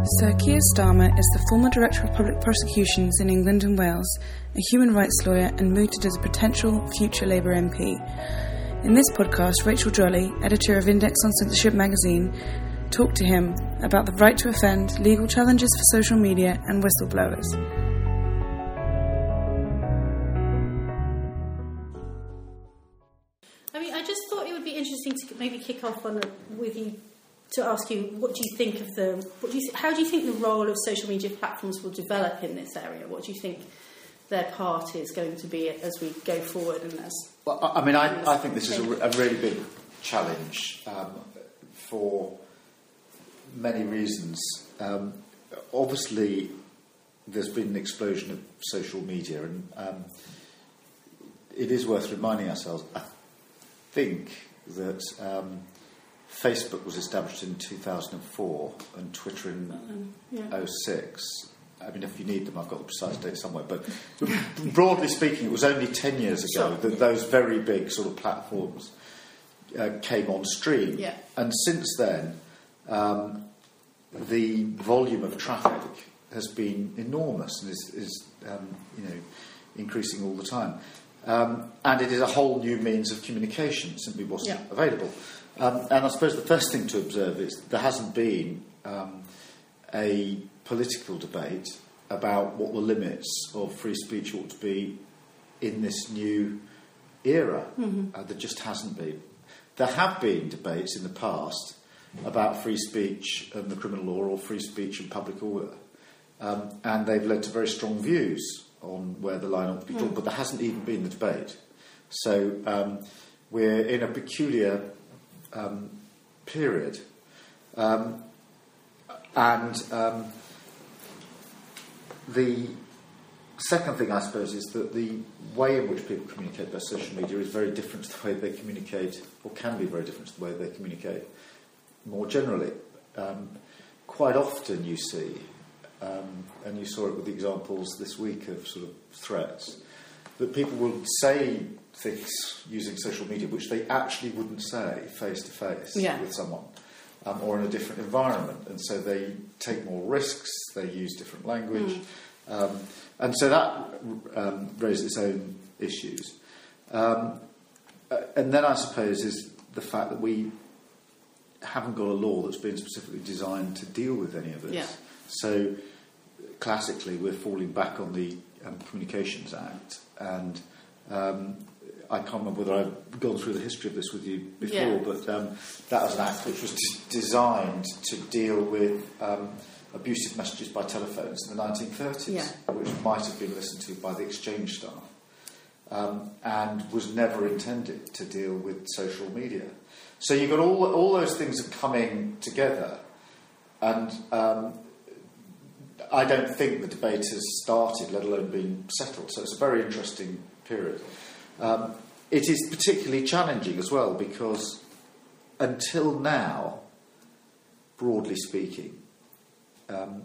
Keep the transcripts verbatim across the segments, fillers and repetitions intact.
Sir Keir Starmer is the former Director of Public Prosecutions in England and Wales, a human rights lawyer and mooted as a potential future Labour M P. In this podcast, Rachel Jolly, editor of Index on Censorship magazine, talked to him about the right to offend, legal challenges for social media and whistleblowers. I mean, I just thought it would be interesting to maybe kick off on a, with you to ask you, what do you think of the, what do you, how do you think the role of social media platforms will develop in this area? What do you think their part is going to be as we go forward? And as well, I mean, I, I think this is a, a really big challenge um, for many reasons. Um, obviously, there's been an explosion of social media, and um, it is worth reminding ourselves, I think, that um, Facebook was established in two thousand four and Twitter in um, yeah. oh six. I mean, if you need them, I've got the precise date somewhere. But broadly speaking, it was only ten years ago that those very big sort of platforms uh, came on stream. Yeah. And since then, um, the volume of traffic has been enormous and is, is um, you know, increasing all the time. Um, and it is a whole new means of communication, simply wasn't yeah. available. Um, and I suppose the first thing to observe is there hasn't been um, a political debate about what the limits of free speech ought to be in this new era. Mm-hmm. Uh, there just hasn't been. There have been debates in the past about free speech and the criminal law, or free speech and public order, um, and they've led to very strong views on where the line ought to be drawn, mm. but there hasn't even been the debate. So um, we're in a peculiar um, period. Um, and um, the second thing, I suppose, is that the way in which people communicate by social media is very different to the way they communicate, or can be very different to the way they communicate more generally. Um, quite often you see, um, and you saw it with the examples this week of sort of threats, that people will say things using social media which they actually wouldn't say face to face with someone, um, or in a different environment, and so they take more risks, they use different language, mm. um, and so that um, raises its own issues. Um, and then I suppose is the fact that we haven't got a law that's been specifically designed to deal with any of this. Yeah. So classically we're falling back on the um, Communications Act, and um, I can't remember whether I've gone through the history of this with you before, yeah. but um, that was an act which was d- designed to deal with um, abusive messages by telephones in the nineteen thirties, yeah. which might have been listened to by the exchange staff, um, and was never intended to deal with social media. So you've got all all those things are coming together, and um, I don't think the debate has started, let alone been settled. So it's a very interesting period. Um, it is particularly challenging as well because until now, broadly speaking, um,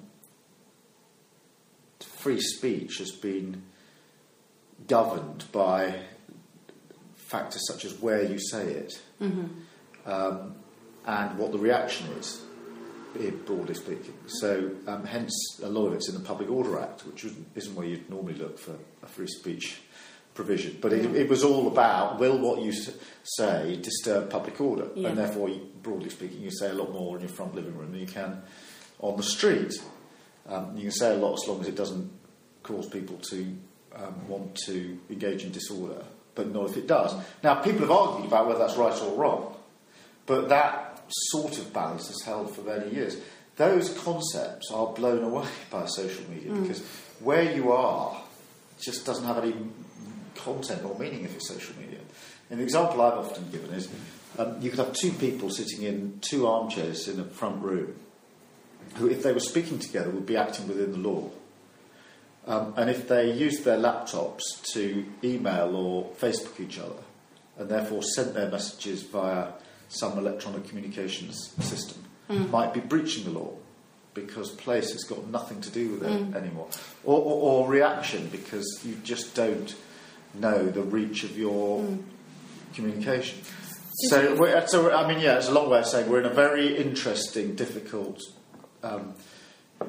free speech has been governed by factors such as where you say it. Mm-hmm. Um, and what the reaction is, broadly speaking. So, um, hence, a lot of it's in the Public Order Act, which isn't where you'd normally look for a free speech provision. But it, it was all about, will what you say disturb public order? Yeah. And therefore, broadly speaking, you say a lot more in your front living room than you can on the street. Um, you can say a lot as long as it doesn't cause people to um, want to engage in disorder, but not if it does. Now, people have argued about whether that's right or wrong, but that sort of balance has held for many years. Those concepts are blown away by social media mm. because where you are just doesn't have any content or meaning if it's social media. And the example I've often given is um, you could have two people sitting in two armchairs in a front room who, if they were speaking together, would be acting within the law. Um, and if they used their laptops to email or Facebook each other and therefore sent their messages via some electronic communications system, mm. might be breaching the law because place has got nothing to do with it mm. anymore. Or, or, or reaction because you just don't know the reach of your mm. communication. So, we're, so, I mean, yeah, it's a long way of saying we're in a very interesting, difficult um,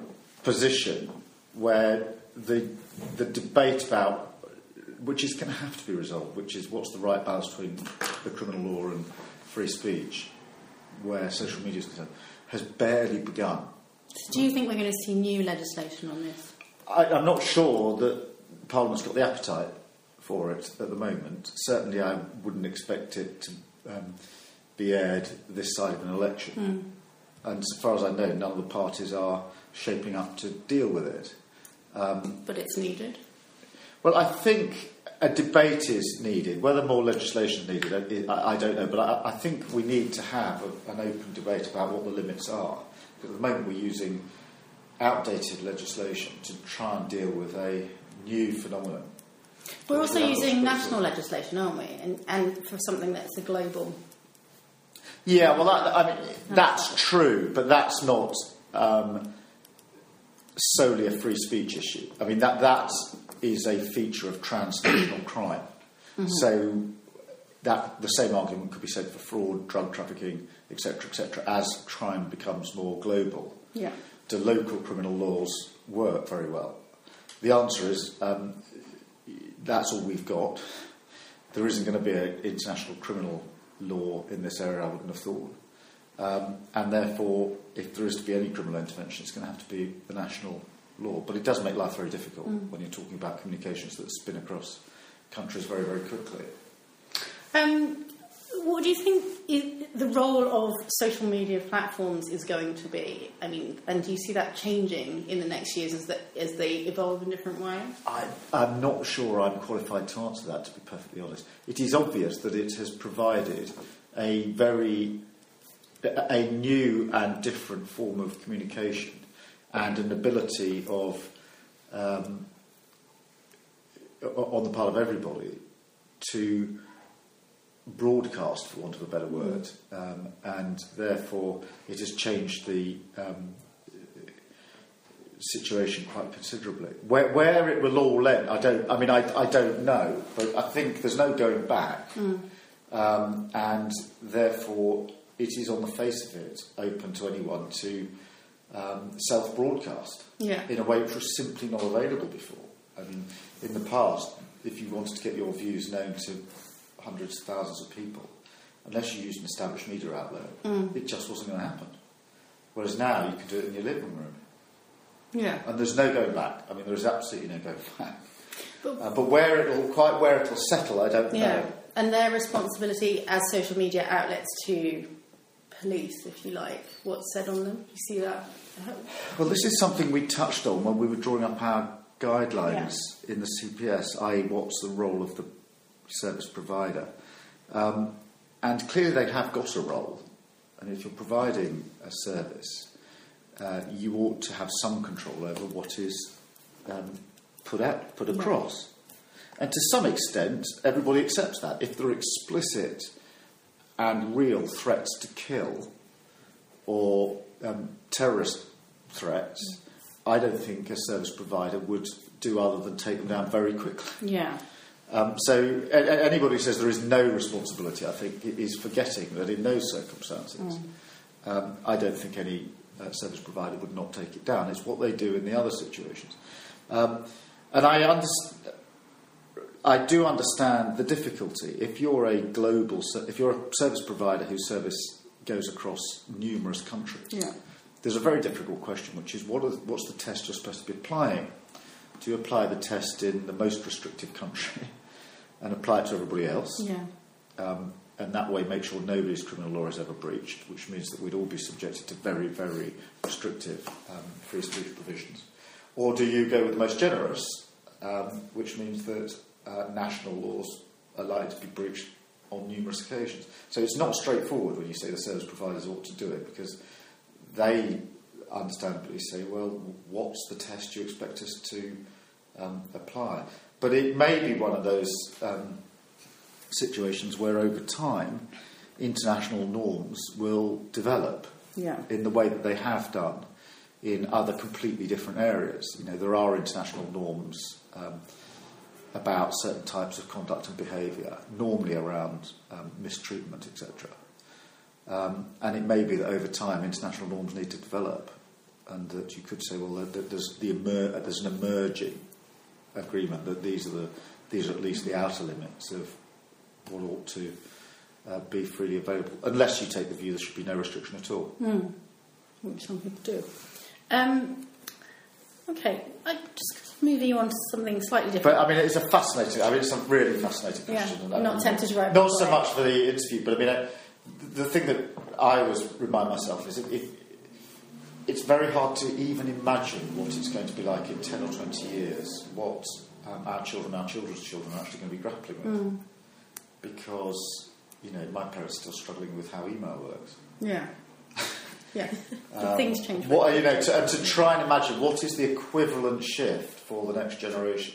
position where the the debate about which is going to have to be resolved, which is what's the right balance between the criminal law and free speech, where social media is concerned, has barely begun. So do you think we're going to see new legislation on this? I, I'm not sure that Parliament's got the appetite for it at the moment. Certainly I wouldn't expect it to um, be aired this side of an election. Mm. And as far as I know, none of the parties are shaping up to deal with it. Um, but it's needed? Well, I think a debate is needed. Whether more legislation is needed, I, I don't know. But I, I think we need to have a, an open debate about what the limits are. Because at the moment we're using outdated legislation to try and deal with a new phenomenon. We're also using national legislation, aren't we? And, and for something that's a global... Yeah, well, that, I mean, that's true, but that's not um, solely a free speech issue. I mean, that that is a feature of transnational crime. Mm-hmm. So that the same argument could be said for fraud, drug trafficking, et cetera, et cetera. As crime becomes more global, yeah. do local criminal laws work very well? The answer is um, that's all we've got. There isn't going to be an international criminal law in this area, I wouldn't have thought. Um, and therefore, if there is to be any criminal intervention, it's going to have to be the national law. But it does make life very difficult mm. when you're talking about communications that spin across countries very, very quickly. Um, what do you think is the role of social media platforms is going to be? I mean, and do you see that changing in the next years as, that, as they evolve in different ways? I, I'm not sure I'm qualified to answer that, to be perfectly honest. It is obvious that it has provided a very a new and different form of communication and an ability of um, on the part of everybody to broadcast, for want of a better word, um, and therefore it has changed the um, situation quite considerably. Where, where it will all end, I don't. I mean, I, I don't know, but I think there's no going back, mm. um, and therefore it is, on the face of it, open to anyone to um, self-broadcast yeah. in a way which was simply not available before. I mean, in the past, if you wanted to get your views known to hundreds of thousands of people, unless you used an established media outlet, mm. it just wasn't going to happen. Whereas now you can do it in your living room. Yeah. And there's no going back. I mean, there is absolutely no going back. But, uh, but where it'll quite where it'll settle, I don't yeah. know. And their responsibility as social media outlets to police, if you like, what's said on them. You see that? Well, this is something we touched on when we were drawing up our guidelines yeah. in the C P S, that is, what's the role of the service provider. Um, and clearly they have got a role. And if you're providing a service, uh, you ought to have some control over what is um, put out, put across. Right. And to some extent, everybody accepts that. If there are explicit and real threats to kill or um, terrorist threats, mm. I don't think a service provider would do other than take them down very quickly. Yeah. Um, so a- a- anybody who says there is no responsibility, I think, is forgetting that in those circumstances, mm. um, I don't think any uh, service provider would not take it down. It's what they do in the other situations. Um, and I understand... I do understand the difficulty. If you're a global, if you're a service provider whose service goes across numerous countries, yeah. there's a very difficult question, which is what are, what's the test you're supposed to be applying? Do you apply the test in the most restrictive country and apply it to everybody else? Yeah. Um, and that way make sure nobody's criminal law is ever breached, which means that we'd all be subjected to very, very restrictive um, free speech provisions. Or do you go with the most generous, um, which means that Uh, national laws are likely to be breached on numerous occasions. So it's not straightforward when you say the service providers ought to do it, because they understandably say, well, what's the test you expect us to um, apply? But it may be one of those um, situations where over time international norms will develop yeah. in the way that they have done in other completely different areas. You know, there are international norms um, about certain types of conduct and behaviour, normally around um, mistreatment, et cetera. Um, and it may be that over time international norms need to develop and that you could say, well, that there's the emer- there's an emerging agreement that these are the these are at least the outer limits of what ought to uh, be freely available, unless you take the view there should be no restriction at all. Mm. Which some people do. Um, okay, I just moving on to something slightly different. But I mean, it's a fascinating. I mean, it's a really fascinating question. Yeah, and I not mean, tempted to write. Not so much for the interview, but I mean, uh, the thing that I always remind myself is that if, it's very hard to even imagine what it's going to be like in ten or twenty years. What um, our children, our children's children, are actually going to be grappling with, mm. because you know my parents are still struggling with how email works. Yeah. Yeah, um, things change. What you know, to, and to try and imagine what is the equivalent shift for the next generation.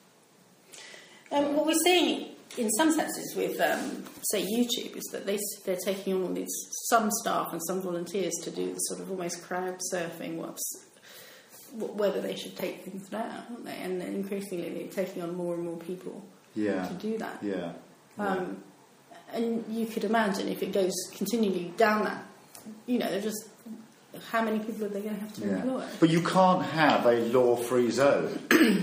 Um, what we're seeing, in some senses, with um, say YouTube, is that they they're taking on all these some staff and some volunteers to do the sort of almost crowd surfing, what's whether they should take things down, aren't they? And increasingly, they're taking on more and more people yeah. to do that. Yeah. Um, and you could imagine if it goes continually down that, you know, they're just. How many people are they going to have to yeah. employ? But you can't have a law-free zone.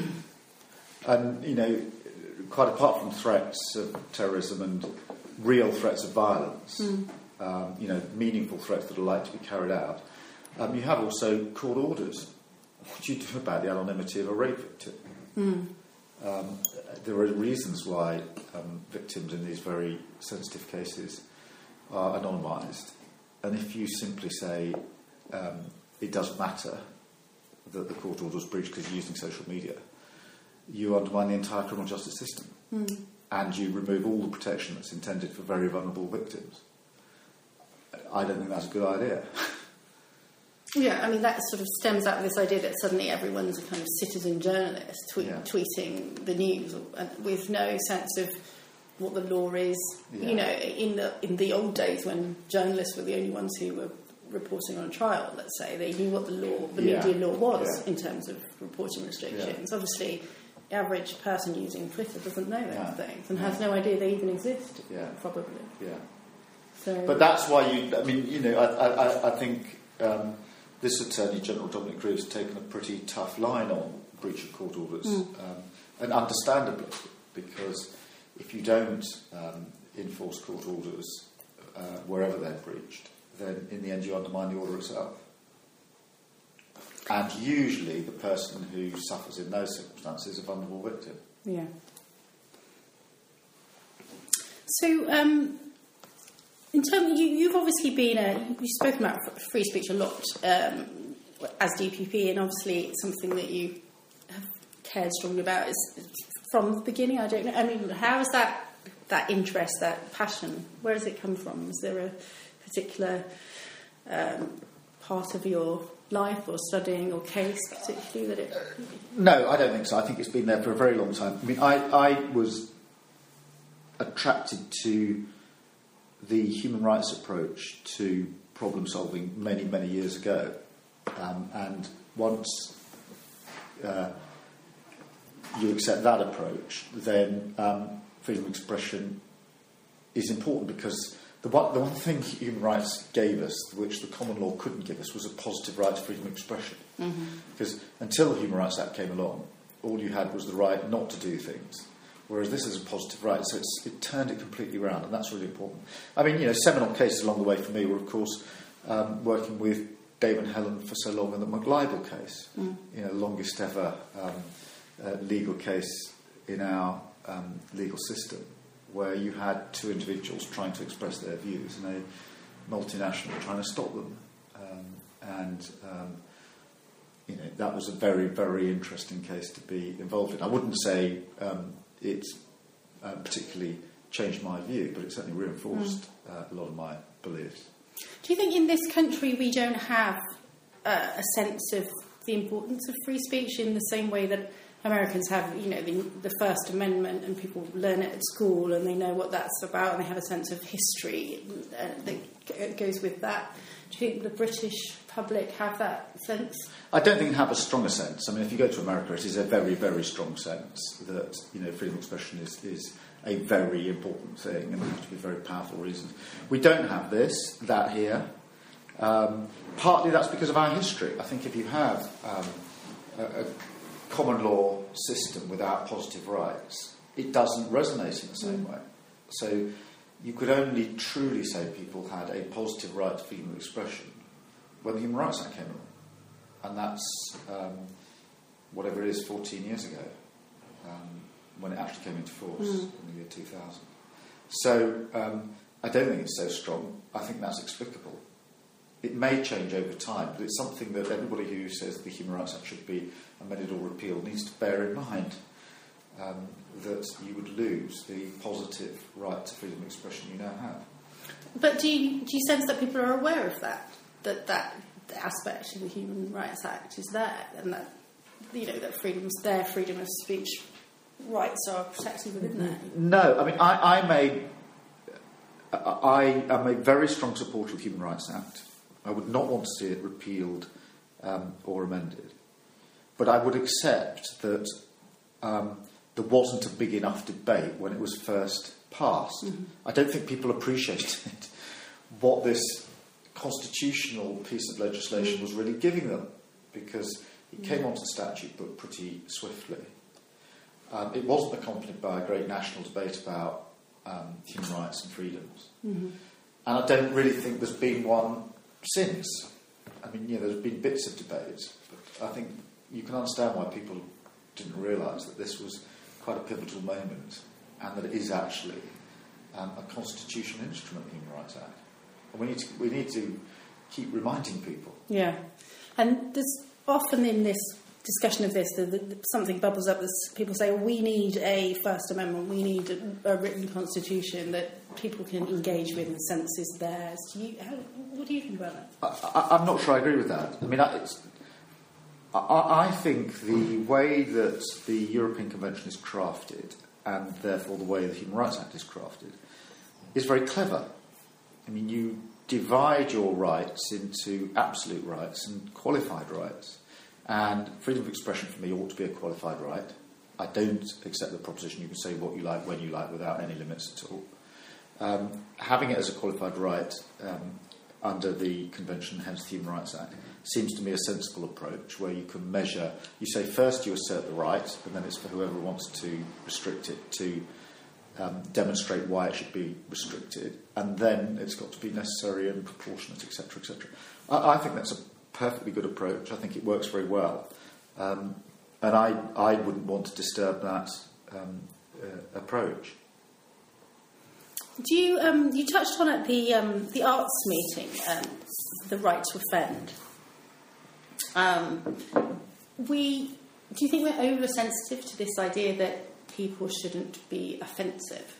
And, you know, quite apart from threats of terrorism and real threats of violence, mm. um, you know, meaningful threats that are likely to be carried out, um, you have also court orders. What do you do about the anonymity of a rape victim? Mm. Um, there are reasons why um, victims in these very sensitive cases are anonymised. And if you simply say... Um, it doesn't matter that the court order was breached because you're using social media, you undermine the entire criminal justice system. Mm. And you remove all the protection that's intended for very vulnerable victims. I don't think that's a good idea. Yeah, I mean, that sort of stems out of this idea that suddenly everyone's a kind of citizen journalist tweet, yeah. tweeting the news with no sense of what the law is. Yeah. You know, in the in the old days when journalists were the only ones who were reporting on a trial, let's say, they knew what the law, the yeah. media law was yeah. in terms of reporting restrictions. Yeah. Obviously, the average person using Twitter doesn't know those yeah. things and yeah. has no idea they even exist, yeah. probably. Yeah. So, but that's why you, I mean, you know, I, I, I think um, this Attorney General, Dominic Grieve, has taken a pretty tough line on breach of court orders, mm. um, and understandably, because if you don't um, enforce court orders uh, wherever they're breached, then in the end you undermine the order itself. And usually the person who suffers in those circumstances is a vulnerable victim. Yeah. So, um, in terms, you, you've obviously been a, you've spoken about free speech a lot um, as D P P, and obviously it's something that you have cared strongly about is from the beginning. I don't know. I mean, how is that that interest, that passion? Where does it come from? Is there a particular um, part of your life or studying or case particularly that it... No, I don't think so. I think it's been there for a very long time. I mean, I, I was attracted to the human rights approach to problem solving many, many years ago. Um, and once uh, you accept that approach, then um, freedom of expression is important, because The one, the one thing human rights gave us, which the common law couldn't give us, was a positive right to freedom of expression. Mm-hmm. Because until the Human Rights Act came along, all you had was the right not to do things. Whereas this is a positive right, so it's, it turned it completely around, and that's really important. I mean, you know, seminal cases along the way for me were, of course, um, working with Dave and Helen for so long in the McLibel case, mm. you know, longest ever um, uh, legal case in our um, legal system, where you had two individuals trying to express their views and a multinational trying to stop them. Um, and, um, you know, that was a very, very interesting case to be involved in. I wouldn't say um, it uh, particularly changed my view, but it certainly reinforced mm. uh, a lot of my beliefs. Do you think in this country we don't have uh, a sense of the importance of free speech in the same way that Americans have, you know, the, the First Amendment, and people learn it at school and they know what that's about and they have a sense of history uh, that goes with that? Do you think the British public have that sense? I don't think they have a stronger sense. I mean, if you go to America, it is a very, very strong sense that, you know, freedom of expression is, is a very important thing, and there have to be very powerful reasons. We don't have this, that here. Um, partly that's because of our history. I think if you have um, a, a common law system without positive rights, it doesn't resonate in the same mm. way. So you could only truly say people had a positive right to freedom of expression when the Human Rights Act came along. And that's um, whatever it is, fourteen years ago, um, when it actually came into force mm. in the year two thousand. So um, I don't think it's so strong. I think that's explicable. It may change over time, but it's something that everybody who says the Human Rights Act should be amended or repealed needs to bear in mind, um, that you would lose the positive right to freedom of expression you now have. But do you, do you sense that people are aware of that? That that aspect of the Human Rights Act is there, and that, you know, that freedoms, their freedom of speech rights are protected within there? No, I mean, I, I may... I am a very strong supporter of the Human Rights Act. I would not want to see it repealed um, or amended. But I would accept that um, there wasn't a big enough debate when it was first passed. Mm-hmm. I don't think people appreciated what this constitutional piece of legislation mm-hmm. was really giving them, because it came mm-hmm. onto the statute book pretty swiftly. Um, it wasn't accompanied by a great national debate about um, human rights and freedoms. Mm-hmm. And I don't really think there's been one since. I mean, you know, there's been bits of debate, but I think you can understand why people didn't realise that this was quite a pivotal moment, and that it is actually um, a constitutional instrument, the Human Rights Act. And we need to, we need to keep reminding people. Yeah. And there's often in this discussion of this, the, the, something bubbles up. As people say, well, we need a First Amendment, we need a, a written constitution that people can engage with and sense is theirs. Do you, how, what do you think about that? I, I, I'm not sure I agree with that. I mean, I, it's, I, I think the way that the European Convention is crafted, and therefore the way the Human Rights Act is crafted, is very clever. I mean, you divide your rights into absolute rights and qualified rights. And freedom of expression for me ought to be a qualified right. I don't accept the proposition you can say what you like, when you like, without any limits at all. Um, having it as a qualified right um, under the Convention, hence the Human Rights Act, seems to me a sensible approach, where you can measure. You say first you assert the right, and then it's for whoever wants to restrict it to um, demonstrate why it should be restricted, and then it's got to be necessary and proportionate, et cetera, et cetera. I, I think that's a perfectly good approach. I think it works very well, um, and I I wouldn't want to disturb that um, uh, approach. Do you um, you touched on at the um, the arts meeting um, the right to offend? Um, we do you think we're oversensitive to this idea that people shouldn't be offensive?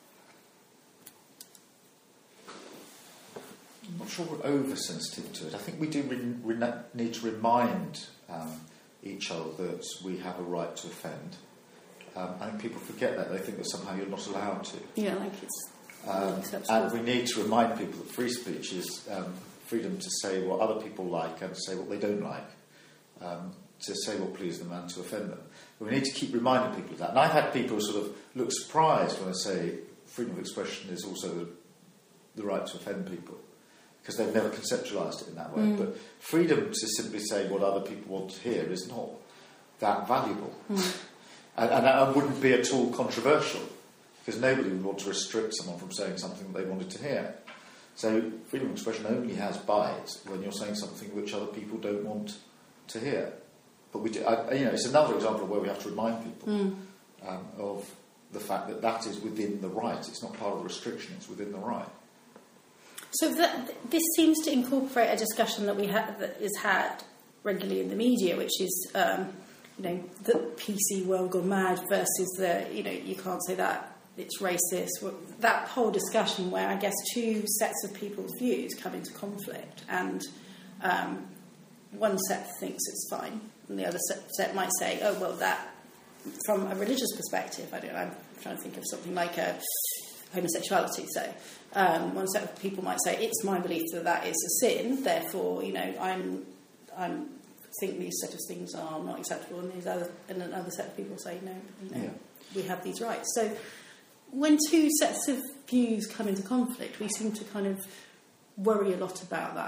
I'm not sure we're oversensitive to it. I think we do re- re- need to remind um, each other that we have a right to offend. Um, I think people forget that. They think that somehow you're not allowed to. Yeah, like it's... Um, and we need to remind people that free speech is um, freedom to say what other people like and say what they don't like, um, to say what pleases them and to offend them. But we need to keep reminding people of that. And I've had people sort of look surprised when I say freedom of expression is also the, the right to offend people, because they've never conceptualised it in that way. Mm. But freedom to simply say what other people want to hear is not that valuable. Mm. and, and that wouldn't be at all controversial, because nobody would want to restrict someone from saying something that they wanted to hear. So freedom of expression only has bite when you're saying something which other people don't want to hear. But we do, I, you know, it's another example of where we have to remind people mm. um, of the fact that that is within the right. It's not part of the restriction, it's within the right. So that, this seems to incorporate a discussion that we ha- that is had regularly in the media, which is, um, you know, the P C world gone mad versus the, you know, you can't say that, it's racist. That whole discussion where I guess two sets of people's views come into conflict, and um, one set thinks it's fine, and the other set, set might say, oh, well, that, from a religious perspective, I don't know, I'm trying to think of something like a homosexuality, so um, one set of people might say, it's my belief that that is a sin, therefore, you know, I'm, I'm think these set of things are not acceptable, and these other, and another set of people say, no, you know, yeah. we have these rights. So when two sets of views come into conflict, we seem to kind of worry a lot about that.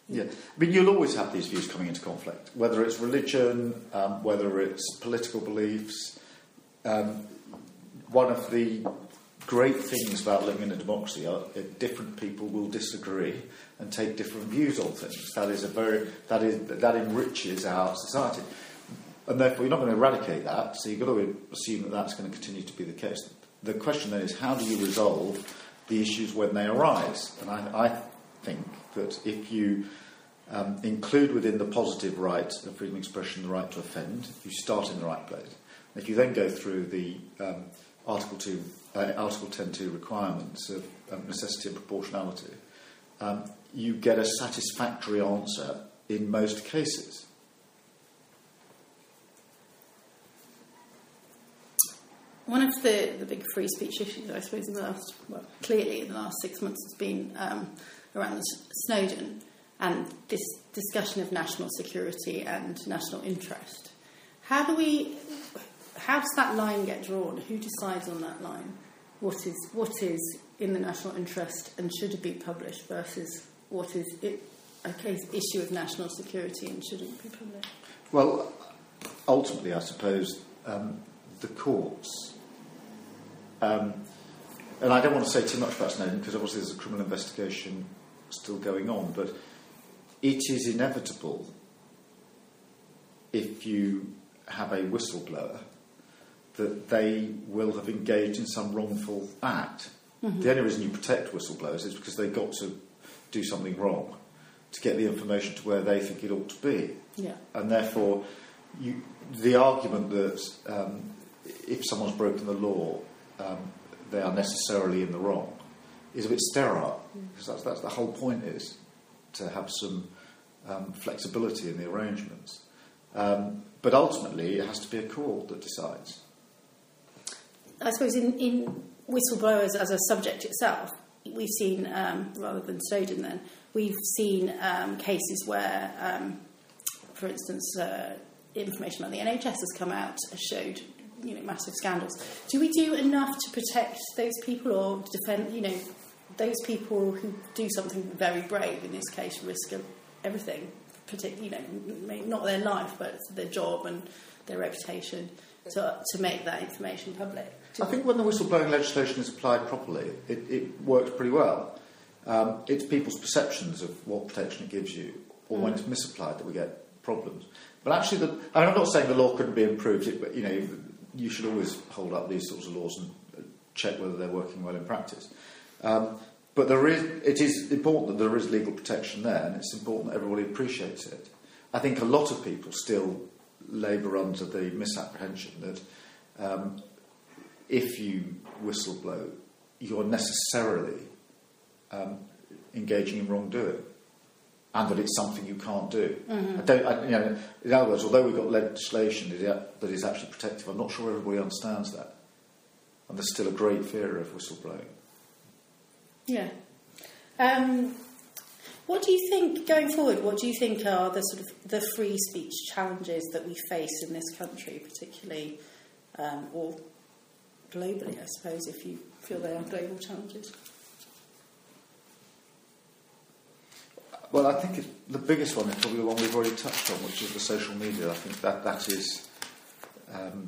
Yeah, I mean, you'll always have these views coming into conflict, whether it's religion, um, whether it's political beliefs. Um, one of the great things about living in a democracy are that different people will disagree and take different views on things. That is a very that is that enriches our society, and therefore you're not going to eradicate that. So you've got to assume that that's going to continue to be the case. The question then is, how do you resolve the issues when they arise? And I, I think that if you um, include within the positive right of freedom of expression the right to offend, you start in the right place. And if you then go through the um, Article two, uh, Article ten two requirements of um, necessity and proportionality, um, you get a satisfactory answer in most cases. One of the, the big free speech issues, I suppose, in the last, well, clearly in the last six months has been um, around Snowden and this discussion of national security and national interest. How do we, how does that line get drawn? Who decides on that line? What is what is in the national interest and should it be published versus what is it, a case issue of national security and shouldn't be published? Well, ultimately, I suppose um, the courts. Um, and I don't want to say too much about Snowden because obviously there's a criminal investigation still going on, but it is inevitable if you have a whistleblower that they will have engaged in some wrongful act. Mm-hmm. The only reason you protect whistleblowers is because they've got to do something wrong to get the information to where they think it ought to be. Yeah. And therefore, you, the argument that um, if someone's broken the law, um, they are necessarily in the wrong is a bit sterile, mm. because that's, that's the whole point, is to have some um, flexibility in the arrangements. Um, but ultimately, it has to be a court that decides. I suppose in, in whistleblowers as a subject itself, we've seen, um, rather than Snowden then, we've seen um, cases where, um, for instance, uh, information about the N H S has come out, has showed, you know, massive scandals. Do we do enough to protect those people or defend, you know, those people who do something very brave, in this case, risk of everything, particularly, you know, not their life, but their job and their reputation, to, to make that information public? I think when the whistleblowing legislation is applied properly, it, it works pretty well. Um, it's people's perceptions of what protection it gives you, or mm. when it's misapplied, that we get problems. But actually, the, I mean, I'm not saying the law couldn't be improved, it, but you know, you should always hold up these sorts of laws and check whether they're working well in practice. Um, but there is, it is important that there is legal protection there, and it's important that everybody appreciates it. I think a lot of people still labour under the misapprehension that um, if you whistleblow, you're necessarily um, engaging in wrongdoing, and that it's something you can't do. Mm-hmm. I don't, I, you know, in other words, although we've got legislation that is actually protective, I'm not sure everybody understands that, and there's still a great fear of whistleblowing. Yeah. Um, what do you think, going forward, what do you think are the sort of the free speech challenges that we face in this country, particularly, um, or globally, I suppose, if you feel they are global challenges? Well, I think it's, the biggest one is probably the one we've already touched on, which is the social media. I think that that is um,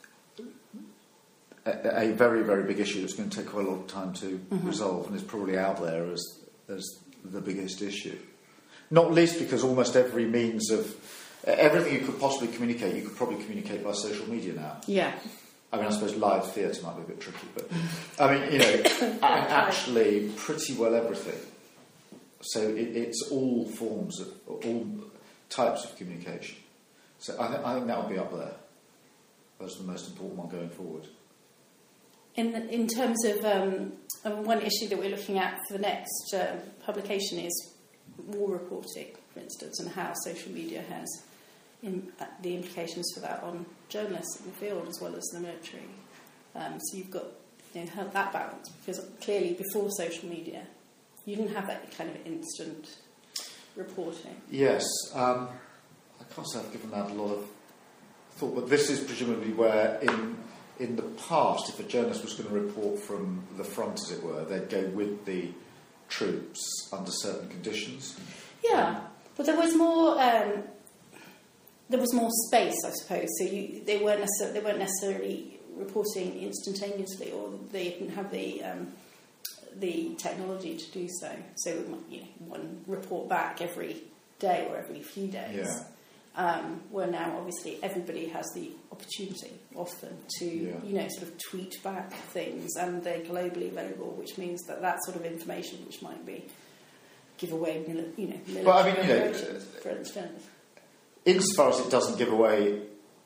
a, a very, very big issue that's going to take quite a lot of time to mm-hmm. resolve, and is probably out there as as the biggest issue. Not least because almost every means of everything you could possibly communicate, you could probably communicate by social media now. Yeah. I mean, I suppose live theatre might be a bit tricky, but I mean, you know, actually, pretty well everything. So it, it's all forms of, all types of communication. So I, th- I think that will be up there as the most important one going forward. In the, in terms of um, one issue that we're looking at for the next uh, publication is war reporting, for instance, and how social media has in, uh, the implications for that on journalists in the field as well as the military. Um, so you've got, you know, that balance, because clearly before social media, you didn't have that kind of instant reporting. Yes, um, I can't say I've given that a lot of thought, but this is presumably where in in the past, if a journalist was going to report from the front, as it were, they'd go with the troops under certain conditions. Yeah, but there was more. Um, there was more space, I suppose. So you, they weren't necessarily, they weren't necessarily reporting instantaneously, or they didn't have the um, the technology to do so. So you know, one report back every day or every few days. Yeah. Um, where now, obviously, everybody has the opportunity often to, yeah. you know, sort of tweet back things, and they're globally available, which means that that sort of information, which might be give away, you know, military well, I mean, you know, for instance. Insofar as it doesn't give away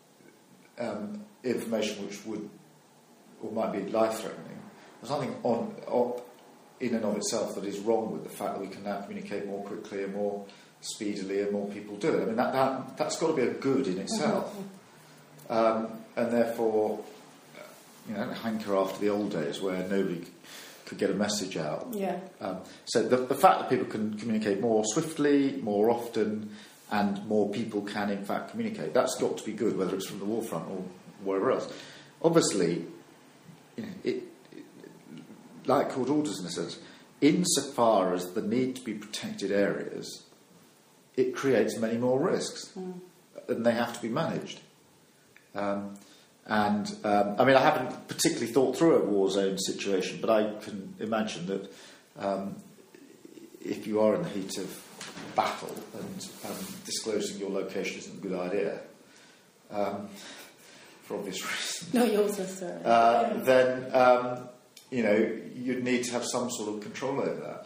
um, information which would or might be life-threatening, there's nothing on, on in and of itself that is wrong with the fact that we can now communicate more quickly and more speedily, and more people do it. I mean, that, that, that's got to be a good in itself. Mm-hmm. Um, and therefore, you know, hanker after the old days where nobody could get a message out. Yeah. Um, so the, the fact that people can communicate more swiftly, more often, and more people can, in fact, communicate, that's got to be good, whether it's from the war front or wherever else. Obviously, you know, it, it, like court orders in a sense, insofar as the need to be protected areas, it creates many more risks, mm. and they have to be managed. Um, and, um, I mean, I haven't particularly thought through a war zone situation, but I can imagine that um, if you are in the heat of battle and um, disclosing your location isn't a good idea, um, for obvious reasons. Not yours necessarily. Uh, then, um, you know, you'd need to have some sort of control over that.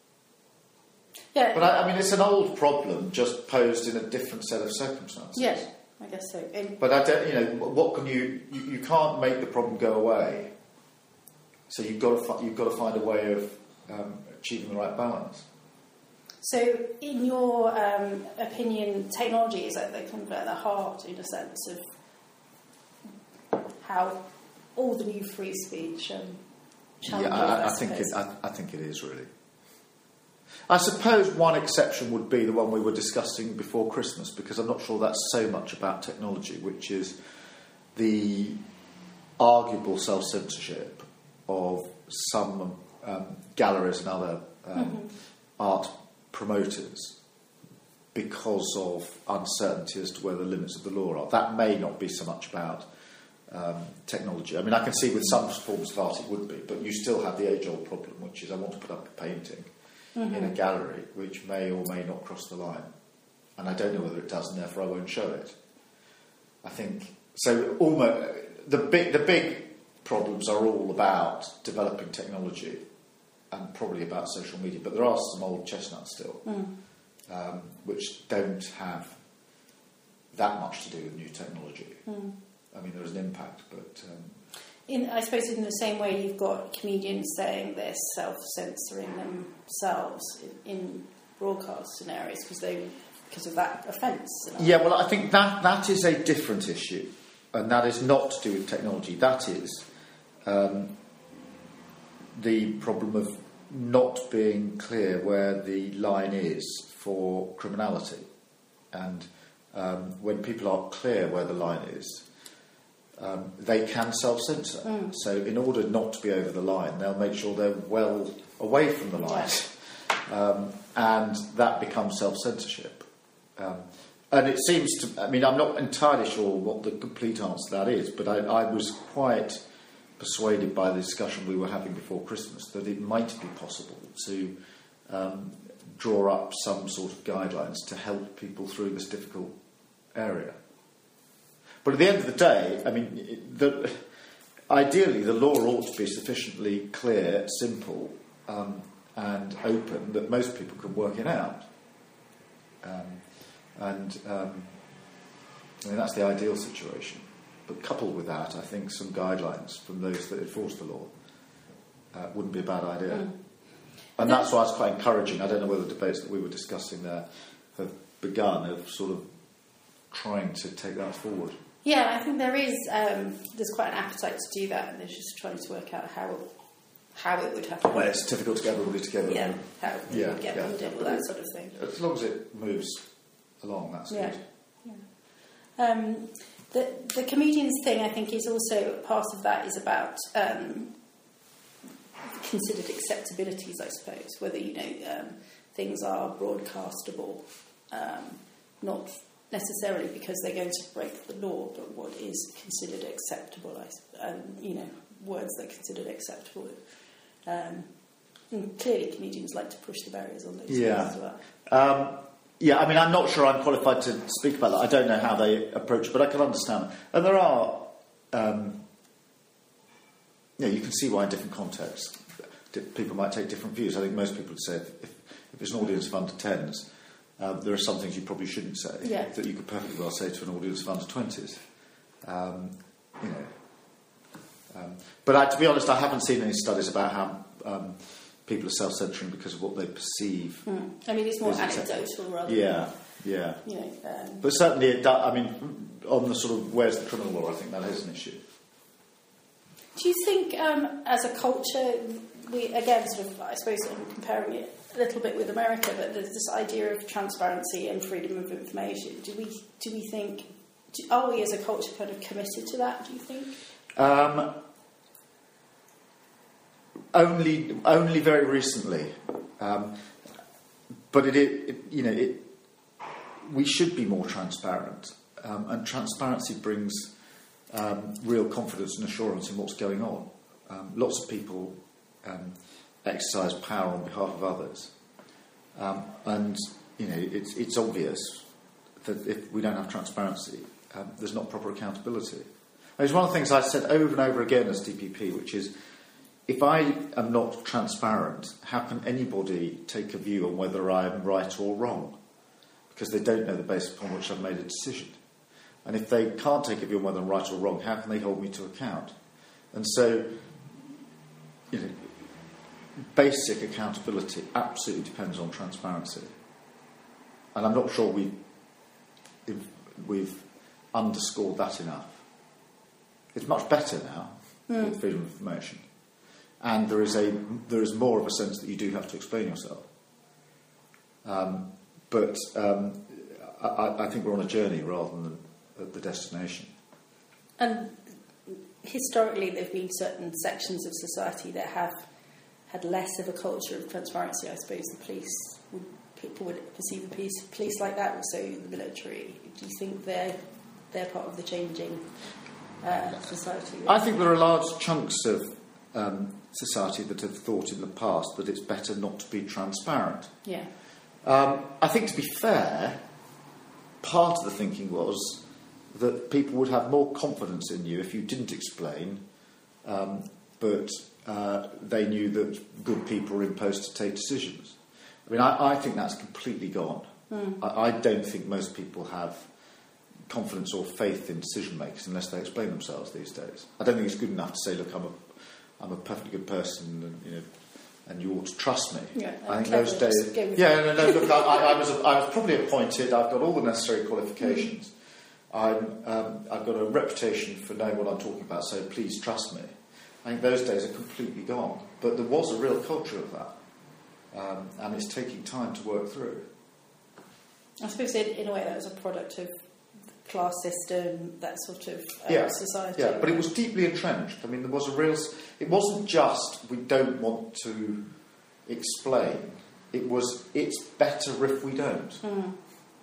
Yeah. But I, I mean, it's an old problem, just posed in a different set of circumstances. Yes, I guess so. And but I don't, you know, what can you, you? You can't make the problem go away. So you've got to fi- you've got to find a way of um, achieving the right balance. So, in your um, opinion, technology is at the kind of at the heart, in a sense, of how all the new free speech um, challenges. Yeah, I, I, I think it, suppose. I, I think it is really. I suppose one exception would be the one we were discussing before Christmas, because I'm not sure that's so much about technology, which is the arguable self-censorship of some um, galleries and other um, mm-hmm. art promoters because of uncertainty as to where the limits of the law are. That may not be so much about um, technology. I mean, I can see with some forms of art it would be, but you still have the age-old problem, which is I want to put up a painting mm-hmm. in a gallery which may or may not cross the line, and I don't know whether it does, and therefore I won't show it. I think so. Almost the big the big problems are all about developing technology and probably about social media, but there are some old chestnuts still mm. um, which don't have that much to do with new technology. Mm. I mean, there is an impact, but um, in, I suppose in the same way you've got comedians saying they're self-censoring themselves in, in broadcast scenarios because they because of that offence. Yeah, well, I think that that is a different issue, and that is not to do with technology. That is um, the problem of not being clear where the line is for criminality, and um, when people aren't clear where the line is, um, they can self-censor. Mm. So in order not to be over the line, they'll make sure they're well away from the line, um, and that becomes self-censorship. Um, and it seems to, I mean, I'm not entirely sure what the complete answer to that is, but I, I was quite persuaded by the discussion we were having before Christmas that it might be possible to um, draw up some sort of guidelines to help people through this difficult area. But at the end of the day, I mean, the, ideally the law ought to be sufficiently clear, simple, um, and open that most people can work it out. Um, and um, I mean, that's the ideal situation. But coupled with that, I think some guidelines from those that enforce the law uh, wouldn't be a bad idea. Mm. And that's why it's quite encouraging. I don't know whether the debates that we were discussing there have begun of sort of trying to take that forward. Yeah, I think there is. Um, there's quite an appetite to do that, and there's just trying to work out how how it would happen. Well, it's difficult to get everybody together. Yeah, how yeah, you would get yeah. funded, all that sort of thing. As long as it moves along, that's yeah. good. Yeah. Um, The, the comedians thing, I think, is also part of that is about um, considered acceptabilities, I suppose. Whether, you know, um, things are broadcastable, um, not necessarily because they're going to break the law, but what is considered acceptable, and you know, words that are considered acceptable. Um, and clearly, comedians like to push the barriers on those yeah. things as well. Um, yeah, I mean, I'm not sure I'm qualified to speak about that. I don't know how they approach it, but I can understand. And there are, um, yeah, you can see why in different contexts people might take different views. I think most people would say if, if, if it's an audience of under tens, um, there are some things you probably shouldn't say yeah. that you could perfectly well say to an audience of under twenties. Um, you know, um, but I, to be honest, I haven't seen any studies about how um, people are self-censoring because of what they perceive. Mm. I mean, it's more anecdotal rather. Yeah, than, yeah. You know, um, but certainly, it does, I mean, on the sort of where's the criminal law, I think that is an issue. Do you think, um, as a culture, we again sort of, I suppose, I'm comparing it a little bit with America, but there's this idea of transparency and freedom of information. Do we do we think? Do, are we as a culture kind of committed to that? Do you think? Um, only, only very recently, um, but it, it, you know, it, we should be more transparent, um, and transparency brings um, real confidence and assurance in what's going on. Um, lots of people um, exercise power on behalf of others, um, and you know, it's it's obvious that if we don't have transparency, um, there's not proper accountability. It's one of the things I've said over and over again as D P P, which is, if I am not transparent, how can anybody take a view on whether I am right or wrong? Because they don't know the basis upon which I've made a decision. And if they can't take a view on whether I'm right or wrong, how can they hold me to account? And so, you know, basic accountability absolutely depends on transparency. And I'm not sure we've, we've underscored that enough. It's much better now mm. with freedom of information, and there is a there is more of a sense that you do have to explain yourself. Um, but um, I, I think we're on a journey rather than the destination. And historically, there have been certain sections of society that have had less of a culture of transparency. I suppose the police would people would perceive the police, police like that. Also, the military. Do you think they're they're part of the changing Uh, society? I think there are large chunks of um, society that have thought in the past that it's better not to be transparent. Yeah. Um, I think, to be fair, part of the thinking was that people would have more confidence in you if you didn't explain, um, but uh, they knew that good people were in post to take decisions. I mean, I, I think that's completely gone. Mm. I, I don't think most people have confidence or faith in decision makers unless they explain themselves these days. I don't think it's good enough to say, "Look, I'm a, I'm a perfectly good person, and you know, and you ought to trust me." Yeah, I think those days. Yeah, no, no. Look, I, I was, I was probably appointed. I've got all the necessary qualifications. Mm. I'm, um, I've got a reputation for knowing what I'm talking about. So please trust me. I think those days are completely gone. But there was a real culture of that, um, and it's taking time to work through. I suppose, in, in a way, that was a product of class system, that sort of uh, yeah. society. Yeah, but it was deeply entrenched. I mean, there was a real... It wasn't just, we don't want to explain. It was, it's better if we don't. Mm.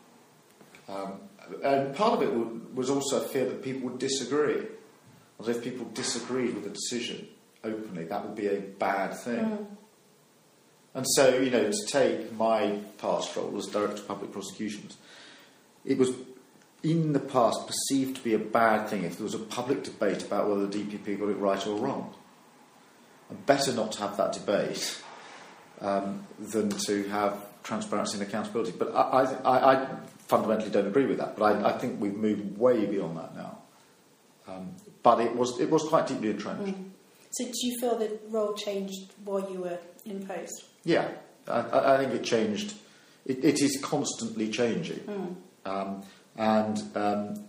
Um, and part of it was also a fear that people would disagree. As if people disagreed with a decision openly, that would be a bad thing. Mm. And so, you know, to take my past role as Director of Public Prosecutions, it was, in the past, perceived to be a bad thing if there was a public debate about whether the D P P got it right or wrong. And better not to have that debate um, than to have transparency and accountability. But I, I, I fundamentally don't agree with that. But I, I think we've moved way beyond that now. Um, but it was it was quite deeply entrenched. Mm. So do you feel the role changed while you were in post? Yeah, I, I think it changed. It, it is constantly changing. Mm. Um, and um,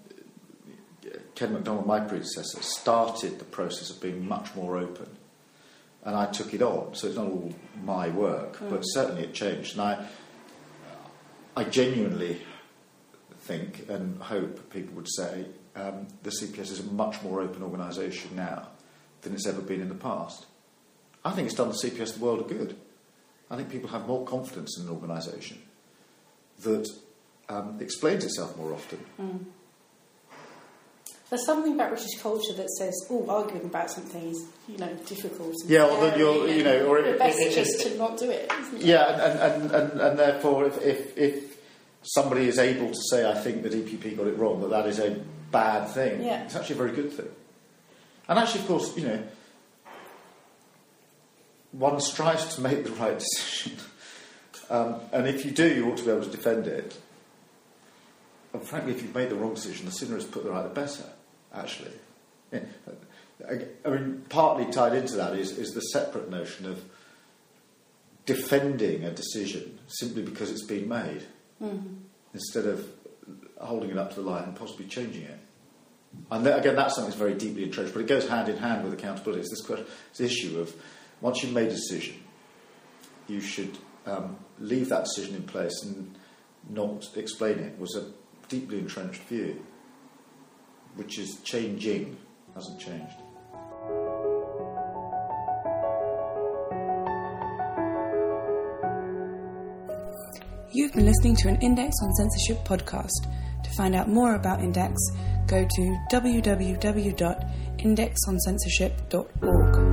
Ken MacDonald, my predecessor, started the process of being much more open. And I took it on, so it's not all my work, mm. but certainly it changed. And I, I genuinely think and hope people would say um, the C P S is a much more open organisation now than it's ever been in the past. I think it's done the C P S the world of good. I think people have more confidence in an organisation that um, explains itself more often. Mm. There's something about British culture that says, "Oh, arguing about something is, you know, difficult." And yeah, or that you're, you know, or the it, best it, it, just it, to not do it. Isn't it? Yeah, and, and, and, and therefore, if, if if somebody is able to say, "I think the D P P got it wrong," that that is a bad thing. Yeah. It's actually a very good thing. And actually, of course, you know, one strives to make the right decision, um, and if you do, you ought to be able to defend it. And frankly, if you've made the wrong decision, the sooner it's put the right, the better. Actually, yeah. I mean, partly tied into that is, is the separate notion of defending a decision simply because it's been made, mm-hmm. instead of holding it up to the light and possibly changing it. And that, again, that's something that's very deeply entrenched, but it goes hand in hand with accountability. It's this, question, this issue of once you've made a decision, you should um, leave that decision in place and not explain it. Was a deeply entrenched view, which is changing, hasn't changed. You've been listening to an Index on Censorship podcast. To find out more about Index, go to w w w dot index on censorship dot org.